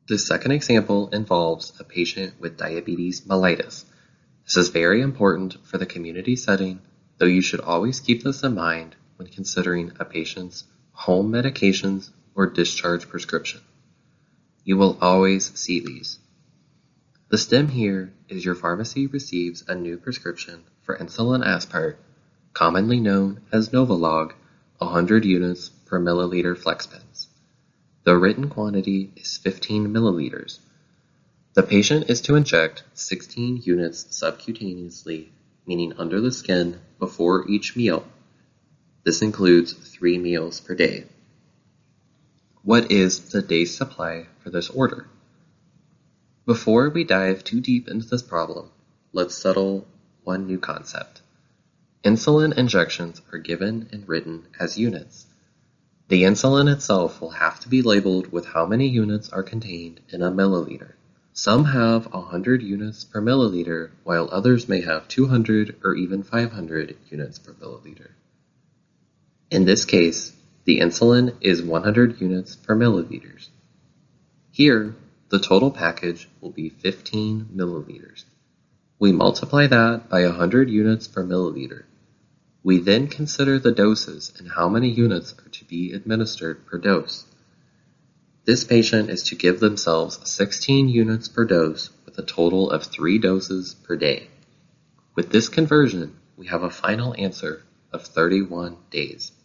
The second example involves a patient with diabetes mellitus. This is very important for the community setting, though you should always keep this in mind when considering a patient's home medications or discharge prescription. You will always see these. The stem here is your pharmacy receives a new prescription for insulin aspart, commonly known as Novolog, 100 units per milliliter FlexPens. The written quantity is 15 milliliters. The patient is to inject 16 units subcutaneously, meaning under the skin, before each meal. This includes 3 meals per day. What is the day's supply for this order? Before we dive too deep into this problem, let's settle one new concept. Insulin injections are given and written as units. The insulin itself will have to be labeled with how many units are contained in a milliliter. Some have 100 units per milliliter, while others may have 200 or even 500 units per milliliter. In this case, the insulin is 100 units per milliliters. Here, the total package will be 15 milliliters. We multiply that by 100 units per milliliter. We then consider the doses and how many units are to be administered per dose. This patient is to give themselves 16 units per dose with a total of 3 doses per day. With this conversion, we have a final answer of 31 days.